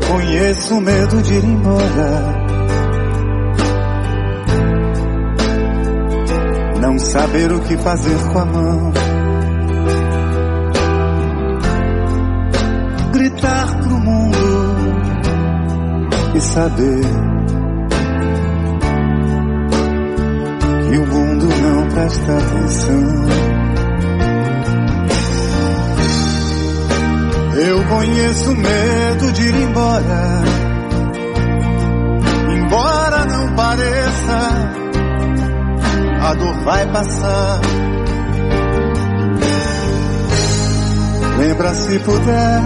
conheço o medo de ir embora, não saber o que fazer com a mão, gritar pro mundo e saber que o mundo não presta atenção. Eu conheço o medo de ir embora, embora não pareça, a dor vai passar. Lembra se puder,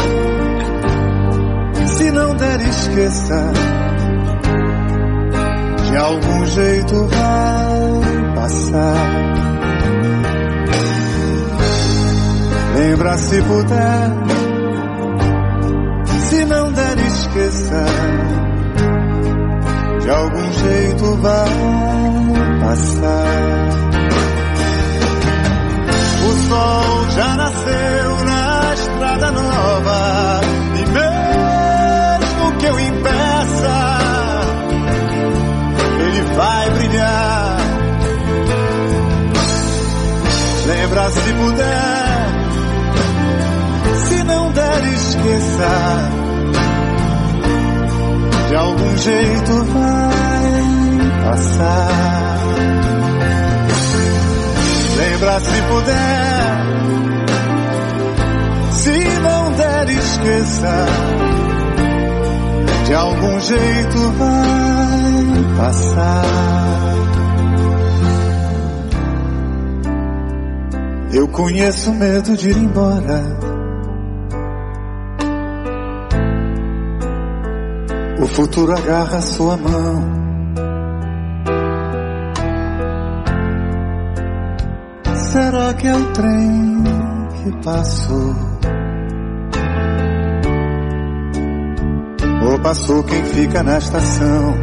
se não der esqueça, de algum jeito vai passar. Lembra se puder, se não der esqueça, de algum jeito vai passar. O sol já nasceu na estrada nova, e mesmo que eu impeça, ele vai brilhar. Lembra se puder, se não der esqueça, de algum jeito vai passar. Lembra se puder, se não der esqueça, de algum jeito vai passar. Eu conheço medo de ir embora, o futuro agarra sua mão. Será que é o trem que passou? Ou passou quem fica na estação?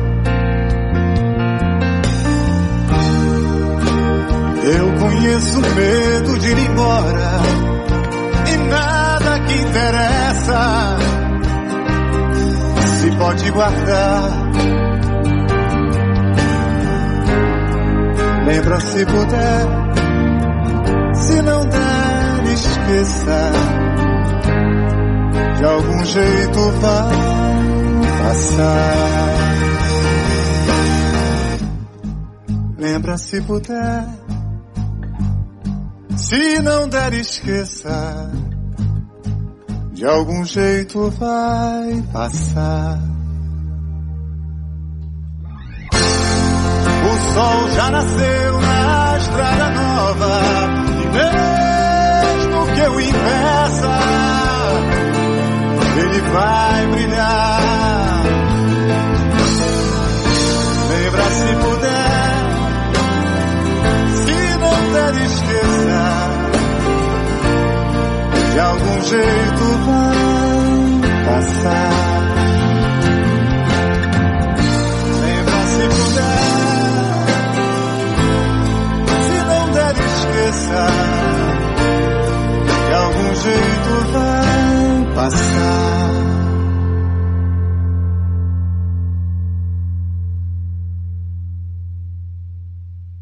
Eu conheço medo de ir embora, e nada que interessa se pode guardar. Lembra se puder, se não der esqueça, de algum jeito vai passar. Lembra se puder, se não der esqueça, de algum jeito vai passar. O sol já nasceu na estrada nova, e mesmo que eu impeça, ele vai brilhar. Lembra se puder, se não der esqueça, de algum jeito vai passar. Lembra se puder, se não der esqueça, de algum jeito vai passar.